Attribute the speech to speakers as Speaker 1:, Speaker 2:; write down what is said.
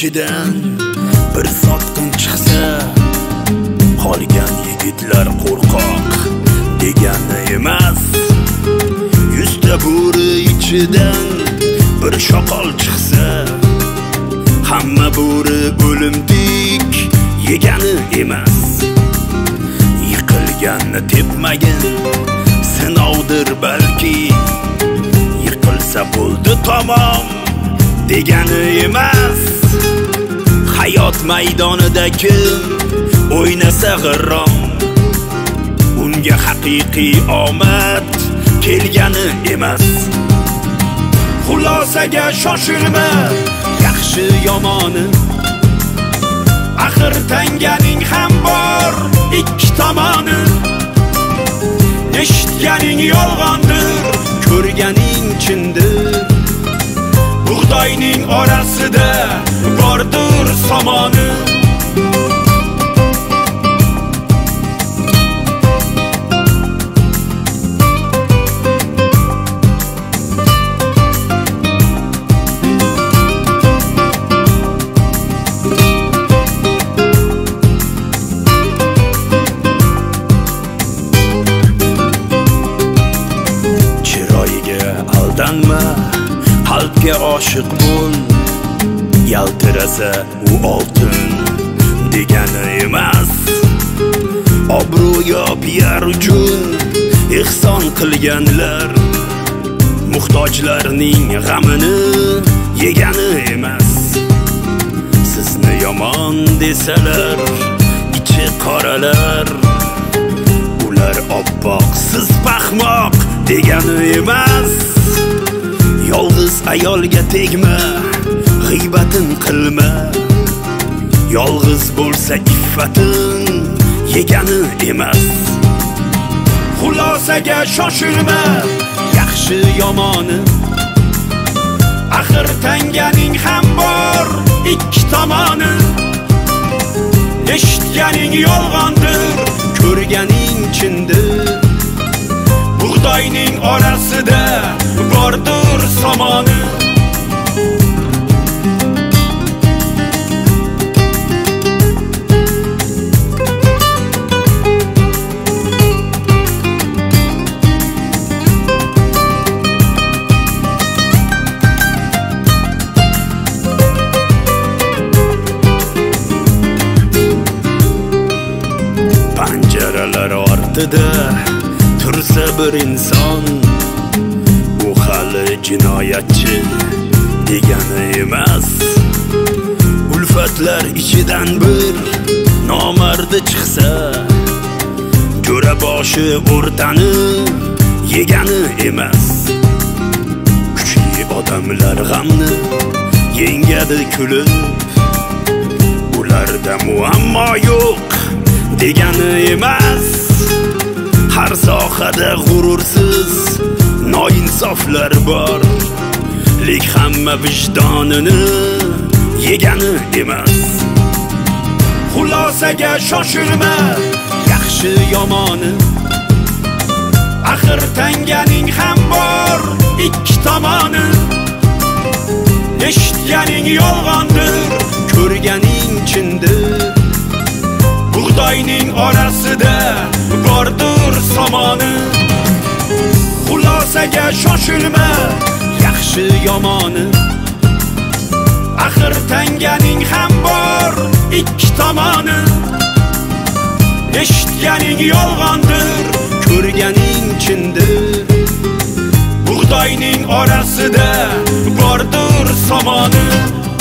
Speaker 1: ichidan bir sotqin chiqsa, qolgan yigitlar qo'rqoq degani emas. 100 ta bo'ri ichidan bir shoqol chiqsa, hamma bo'ri o'limdik yegani emas. Yiqilganni tepmagin sinovdir balki, yiqilsa bo'ldi tamom degani emas. Hayot maydonida kim o'ynasa g'irrom, unga haqiqiy omad kelgani emas. Xulosaga shoshilma, yaxshi yomoni, axir tanganing ham bor ikki tomoni. Eshitganing yolg'ondir, ko'rganing chindir. Bug'doyning orasida bordir somoni. Aldanma, qalbga oshiq bo'l. Yaltirasa u oltin degani emas. Obro'yo piar uchun ihson qilganlar muhtojlarning g'amini yegani emas. Sizni yomon desalar, ichi qoralar, ular oppoq, siz paxmoq degani emas. Yolg'iz ayolga tegma, g'iybatin qilma. Yolg'iz bo'lsa iffatin yegani emas. Xulosaga shoshilma, yaxshi yomoni, axir tanganing ham bor ikki tomoni. Eshitganing yolg'ondir, ko'rganing chindir. Bug'doyning orasida bordir somoni. Panjaralar ortida tursa bir inson, u hali jinoyatchi degani emas. Ulfatlar ichidan bir nomardi chiqsa, jo'raboshi o'rtani yegani emas. Kuchli odamlar g'amni yengadi kulib, ularda muammo yo'q degani emas. Har sohada g'urursiz noinsoflar bor, lek hamma vijdonini yegani emas. Xulosaga shoshilma, yaxshi yomoni, axir tanganing ham bor ikki tomoni. Eshitganing yolg'ondir, ko'rganing chindir. Bug'doyning orasida bordir somoni. Xulosaga shoshilma, yaxshi yomoni, axir tanganing ham bor ikki tomoni. Eshitganing yolg'ondir, ko'rganing chindir. Bug'doyning orasida bordir somoni.